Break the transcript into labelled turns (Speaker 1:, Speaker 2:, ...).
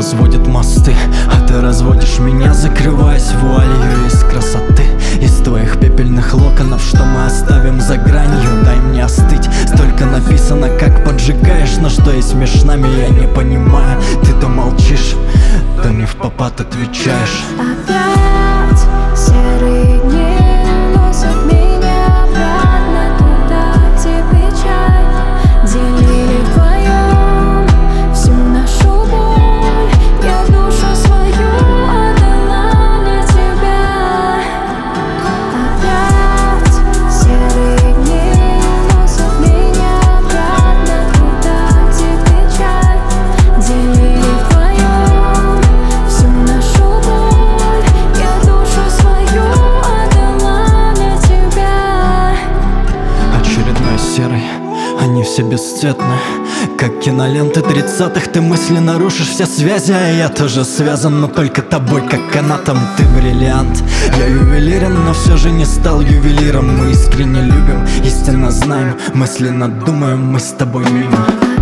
Speaker 1: разводит мосты, а ты разводишь меня, закрываясь вуалью из красоты, из твоих пепельных локонов, что мы оставим за гранью. Дай мне остыть, столько написано, как поджигаешь, но что есть между нами, я не понимаю. Ты то молчишь, то не впопад отвечаешь.
Speaker 2: Опять серые дни носят меня обратно туда, где печаль. Делили вдвоем всю нашу боль. Я душу свою отдала для тебя. Опять серые дни носят меня обратно туда, где печаль. Делили вдвоем всю нашу боль. Я душу свою отдала для тебя.
Speaker 1: Очередной серый, они все бесцветны, как киноленты 30-х. Ты мысленно рушишь все связи, а я тоже связан, но только тобой, как канатом. Ты бриллиант, я ювелирен, но все же не стал ювелиром. Мы искренне любим, истинно знаем, мысленно думаем, мы с тобой мимо.